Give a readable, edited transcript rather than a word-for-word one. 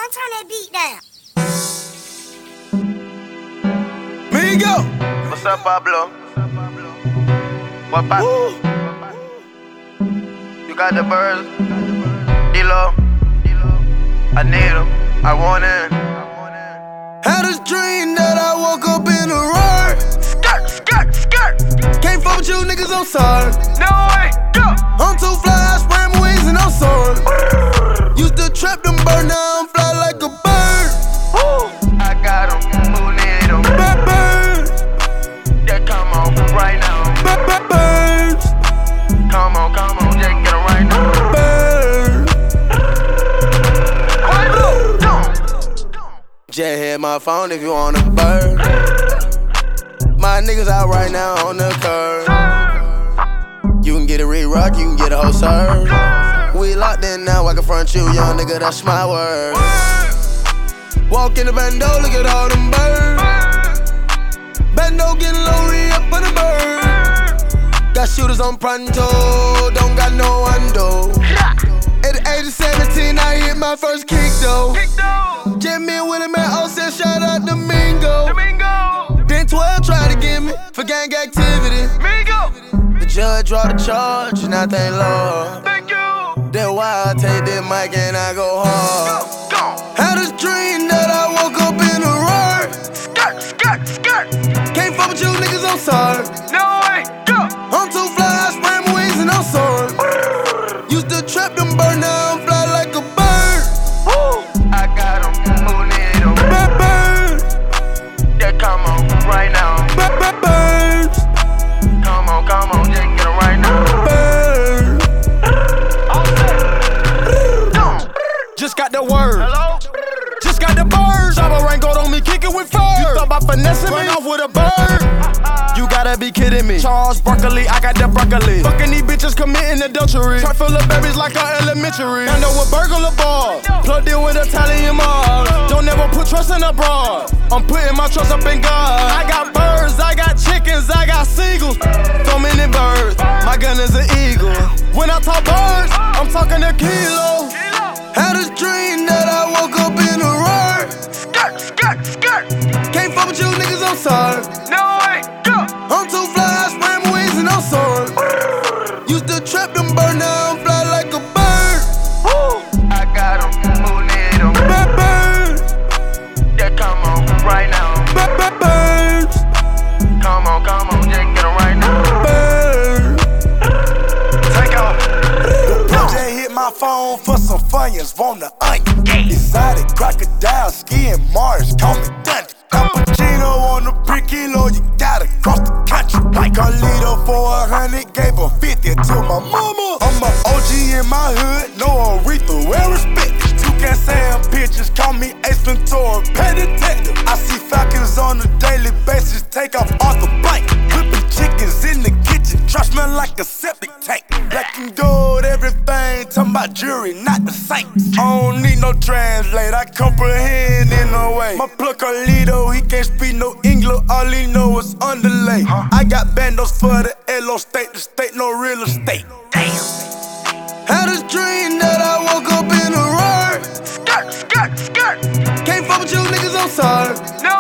turn that beat down. Migo. What's up, Pablo? What pasa? You got the birds? D-Lo. I need 'em. I want it. Had this dream that I woke up in a roar. Skirt, skirt, skirt. Can't fuck with you niggas, I'm sorry. No way, go. I'm too fly, I spread my wings and I'm soaring. Used to trap them bird, now I'm fly like a bird. I got 'em, who need 'em? Bird, Yeah, come on, right now. birds, Come on, yeah, get 'em right now. bird. Go. Just hit my phone if you want a bird. My niggas out right now on the curb. You can get a re-rock, you can get a whole serve. We locked in now, I can front you, young nigga, that's my word. Walk in the bando, look at all them birds. Bando getting low, re-up for the bird. Got shooters on pronto, don't got no undo. At the age of 17, I hit my first kick though. Jimmy Willie man, oh said shout out to Mingo. Then 12 tried to get me for gang activity. The judge draw the charge and I thank Lord. That's why I take this mic and I go hard. Had this dream that I woke up in a roar. Skirt. Can't fuck with you niggas, I'm sorry. No way, go. I'm too fly, I spread my wings and I'm soaring. Used to trap them bird, now I'm fly like a bird. I got 'em, who need 'em? Bird, Yeah, come on, right now. birds, Come on, yeah, get 'em right now. bird. Just got the word. Hello? Just got the birds. Jabba Rango on me, kicking with fur. You thought about finessing me? Run off with a bird. You gotta be kidding me. Charles Broccoli, I got the broccoli. Fucking these bitches committing adultery. Truck full of babies like a elementary. I know a burglar bar. Plugged in with Italian mob. Don't ever put trust in a broad. I'm putting my trust up in God. I got birds, I got chickens, I got seagulls. So many birds, my gun is an eagle. When I talk birds, I'm talking a kilo. Had this dream that I woke up in a roar. Skirt. Can't fuck with you niggas, I'm sorry. No way, go. I'm too fly, I spread my wings and I'm soaring. Used to trap them bird, now I'm fly like a bird. I got 'em, who need 'em? Bird, Yeah, come on, right now. birds, Come on, yeah, get 'em right now. bird. Take off. Just hit my phone for some funyuns, want the onion. Exotic crocodile, skiing Mars, call me Dundee. Cappuccino on the brick kilo, you gotta cross the country. Like a liter for 100, gave her 50 to my mama. I'm a OG in my hood, no Aretha, well respected. Toucan Sam pictures, call me Ace Ventura, pet detective. I see falcons on a daily basis, take off Arthur Blank. Whipping chickens in the kitchen, trash smell like a septic tank. Black and gold, everything, talking about jury, not the saints. I don't need no translate, I comprehend in a way. My plug Carlito, he can't speak no English, all he know is underlay. I got bandos for the LO state, the state no real estate. Damn. Had this dream that I woke up in a roar. Skirt. Can't fuck with you niggas, I'm sorry. No